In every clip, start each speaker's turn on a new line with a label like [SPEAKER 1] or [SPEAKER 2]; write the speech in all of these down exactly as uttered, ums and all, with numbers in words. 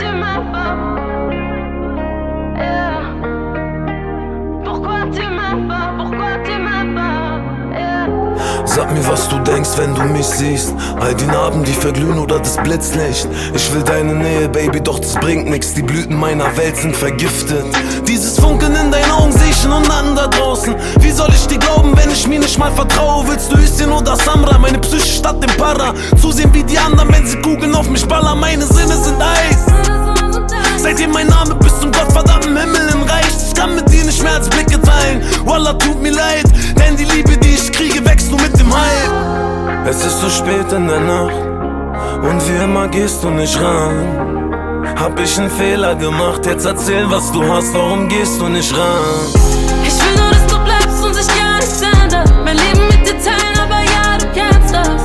[SPEAKER 1] tu m'aimes pas? Yeah. Pourquoi tu m'aimes pas? Pourquoi tu m'aimes pas? Yeah.
[SPEAKER 2] Sag mir, was du denkst, wenn du mich siehst. All die Narben, die verglühen oder das Blitzlicht. Ich will deine Nähe, Baby, doch das bringt nix. Die Blüten meiner Welt sind vergiftet. Dieses Funkeln in deinen Augen seh ich nur an da draußen. Wie soll ich dir glauben, wenn ich mir nicht mal vertraue? Willst du Hüschen oder Samra? Meine Psyche statt dem Para. Zusehen wie die anderen, wenn sie Kugeln auf mich ballern. Meine Sinne sind Eis. Seitdem mein Name bis zum gottverdammten Himmel im Reich. Ich kann mit dir nicht mehr als Blicke teilen. Wallah, tut mir leid, denn die Liebe, die ich kriege, wächst nur mit dem Hype. Es ist so spät in der Nacht und wie immer gehst du nicht ran. Hab ich einen Fehler gemacht, jetzt erzähl, was du hast, warum gehst du nicht ran?
[SPEAKER 1] Ich will nur, dass du bleibst und sich gar nichts ändert. Mein Leben mit dir teilen, aber ja, du kennst das.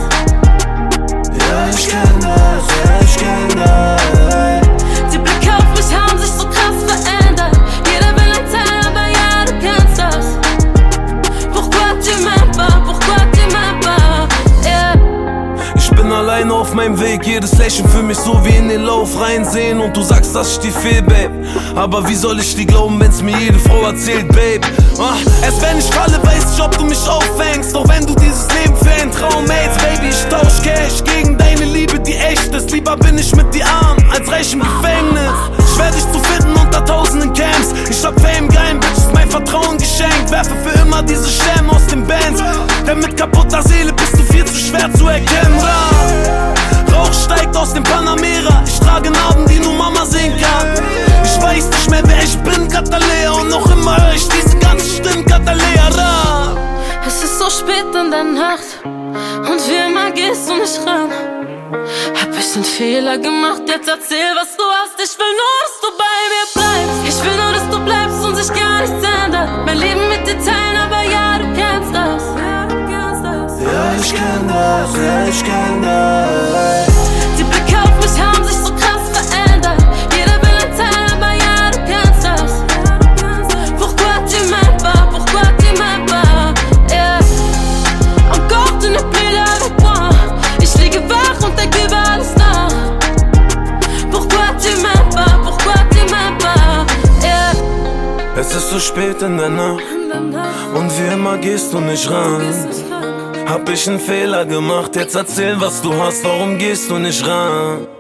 [SPEAKER 2] Ja, ich kenn das, ja, ich kenn das.
[SPEAKER 1] Die Blicke auf mich haben sich so krass verändert. Jeder will ein Teil, aber ja, du kennst das. Pourquoi tu m'aimes pas? Pourquoi tu m'aimes pas? Yeah.
[SPEAKER 2] Ich bin alleine auf meinem Weg, jedes Lächeln für mich so wie in den Lauf reinsehen. Und du sagst, dass ich dir fehl, Babe. Aber wie soll ich dir glauben, wenn's mir jede Frau erzählt, Babe? Ah, erst wenn ich falle, weiß ich, ob du mich auffängst. Doch wenn du dieses Leben für einen Traum hältst, Baby, ich tausch Cash gegen deine Liebe, die echt ist. Lieber bin ich mit dir arm, als reich im Gefängnis. Schwer dich zu finden unter tausenden Camps. Ich hab Fame, geil, Bitch, ist mein Vertrauen geschenkt. Werfe für immer diese Scherben aus den Bands. Denn mit kaputter Seele bist du viel zu schwer zu erkennen. Rauch steigt aus dem Panamera. Ich trage Narben, die nur Mama sehen kann. Ich weiß nicht mehr, wer ich bin, Katalea. Und noch immer höre ich diese ganzen Stimmen, Katalea.
[SPEAKER 1] Es ist so spät in der Nacht und wie immer gehst du nicht ran. Hab ich einen Fehler gemacht, jetzt erzähl, was du hast. Ich will nur, dass du bei mir bleibst. Ich will nur, dass du bleibst und sich gar nichts ändert. Mein Leben mit dir teilen, aber ja, du kennst das. Ja, du kennst das.
[SPEAKER 2] Ja, ich kenn das, ja, ich kenn das.
[SPEAKER 1] Die Blicke auf mich haben sich so krass verändert. Jeder will ein Teil, aber ja, du kennst das. Pourquoi tu m'aimes pas? Pourquoi tu m'aimes pas? Yeah. Encore tu n'es plus là avec moi. Ich liege wach und denk über alles nach. Pourquoi tu m'aimes pas? Pourquoi tu m'aimes pas? Yeah.
[SPEAKER 2] Es ist so spät in der Nacht und wie immer gehst du nicht ran. Hab ich einen Fehler gemacht, jetzt erzähl, was du hast, warum gehst du nicht ran?